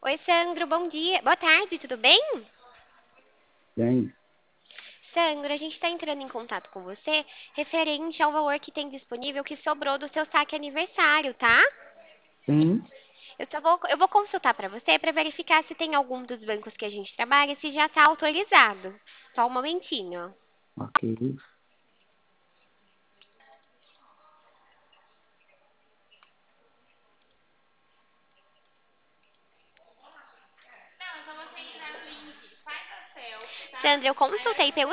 Oi, Sandro, bom dia. Boa tarde, tudo bem? Tem, Sandro, a gente está entrando em contato com você referente ao valor que tem disponível que sobrou do seu saque aniversário, tá? sim, Eu vou consultar para você para verificar se tem algum dos bancos que a gente trabalha, se já está autorizado. Só um momentinho. ok. Sandro, eu consultei pelo